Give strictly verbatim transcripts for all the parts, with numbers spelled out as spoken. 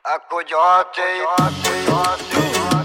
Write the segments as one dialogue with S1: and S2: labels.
S1: از کجاتی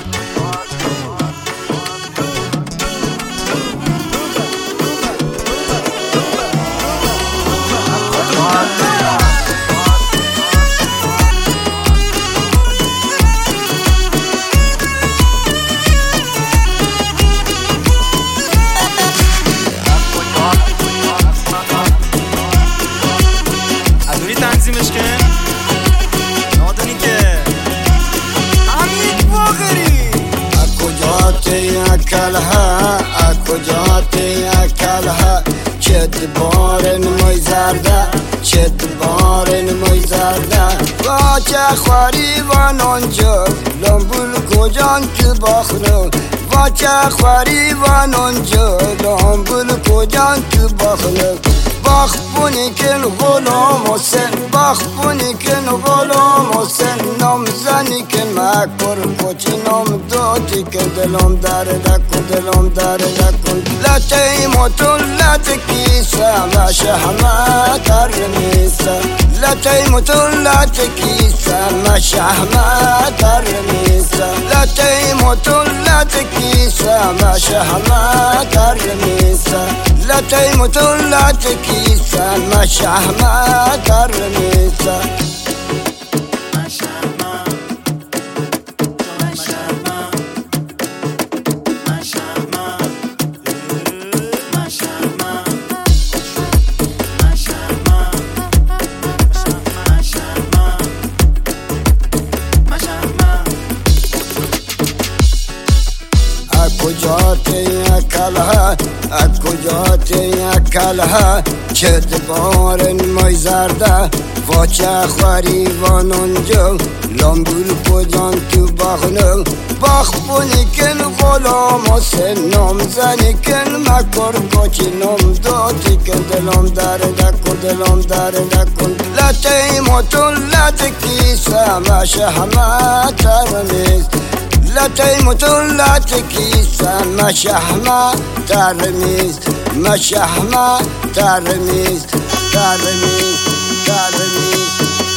S2: ادونی تنظیمش کن نادونی که حمید باقری
S1: از کجاتی اکلها از کجاتی اکلها چت بارن مای زرده چت بارن مای زرده واچه خواری و نانجا لامبول کجان که باخنو واچه خواری و نانجا لامبول کجان که باخنو باخ بونی کن غلام حسین باخ بونی کن غلام حسین نام زنی کن مکبر کوچی نام داتی کن دلم درد کن دلم درد کن لطه موتون لطه کیسه مشه همه ترمیسه لطه موتون لطه کیسه مشه همه ترمیسه لطه موتون لطه کیسه مشه همه ترمیسه لطه موتون لطه کیسه مشه همه ترمیسه کجاتی اکلها از کجاتی اکلها چت بارن مای زرده واچه خواری و نانجا لامبول کجان تو باخنو باخ بونی کن غلام حسین نام زنی کن مکر کوچی نام داتی کن دلم درد کن دلم درد کن لطه موتون لطه کیسه مشه همه ترمیز لطه موتون لطه کیسه مشهمه ترمیز مشهمه ترمیز ترمیز ترمیز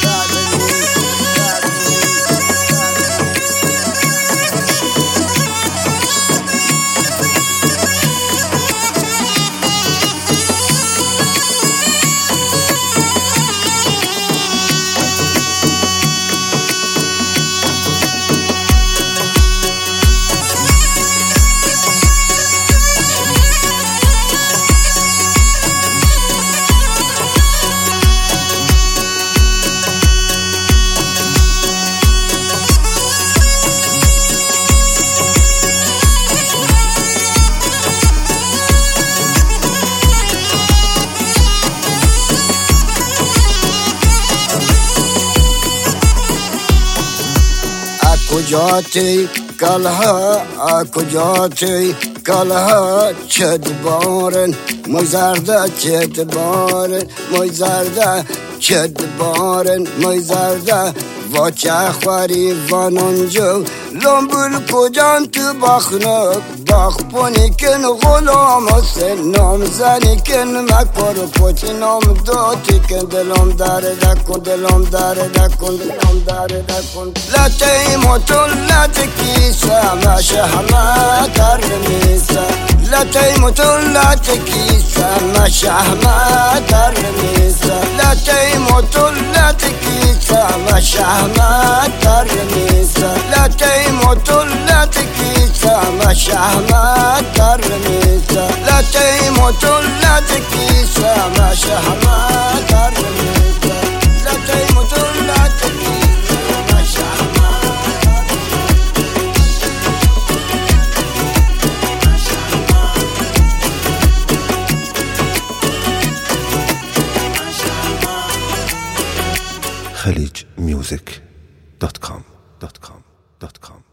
S1: کجاتی کلها کجاتی کلها چت بارن مای زرده چت بارن مای زرده چت بارن مای زرده واچه خواری و نانجا لامبول کجان تو باخنو باخ بونی کن غلام حسین نام زنی کن مکبر کوچی نام داتی کن دلم درد کن دلم درد کن دلم درد کن لطه موتون لطه کیسه مشه همه ترمیسه لطه موتون لطه کیسه مشه همه ترمیسه لطه موتون لطه کیسه مشه همه ترمیسه لطه موتون لطه کیسه مشه همه ترمیسه لطه موتون لطه کیسه مشه همه ترمیسه لطه موتون لطه کیسه مشه همه
S3: خلیج میوزیک دات کام دات کام دات کام